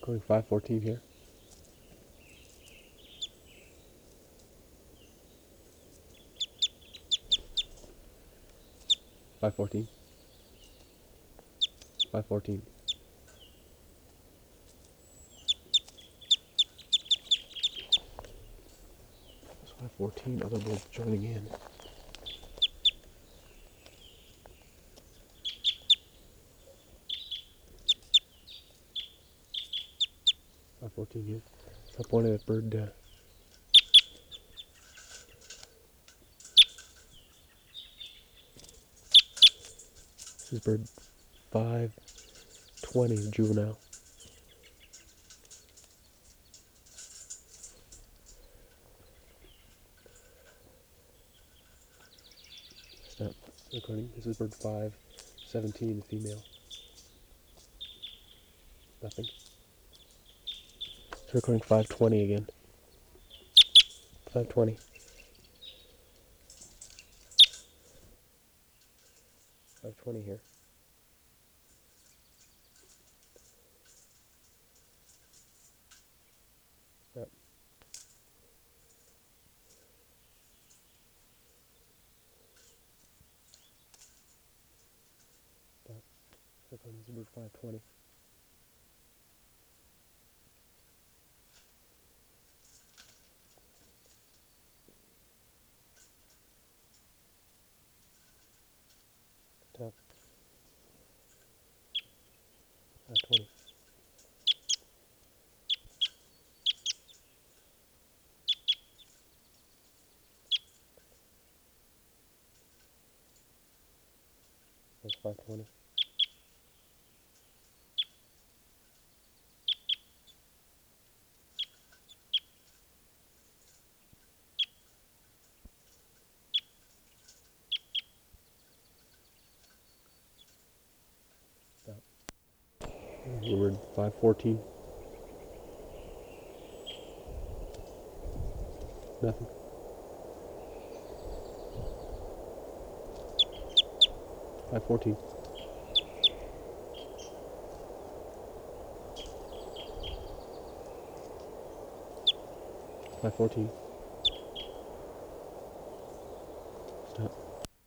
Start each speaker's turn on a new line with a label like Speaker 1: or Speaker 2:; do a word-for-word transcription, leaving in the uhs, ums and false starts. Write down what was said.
Speaker 1: Going five fourteen here. five fourteen. five fourteen. five fourteen, other birds joining in. five fourteen here. I pointed at bird uh, this is bird five twenty, juvenile. Stop recording. This is bird five seventeen, the female. Nothing. It's recording five twenty again. five twenty. five twenty here. Stop. Stop. Recording. This is bird five twenty. Stop. five twenty. That's five twenty. Stop. Bird five fourteen. Nothing. five fourteen. five fourteen.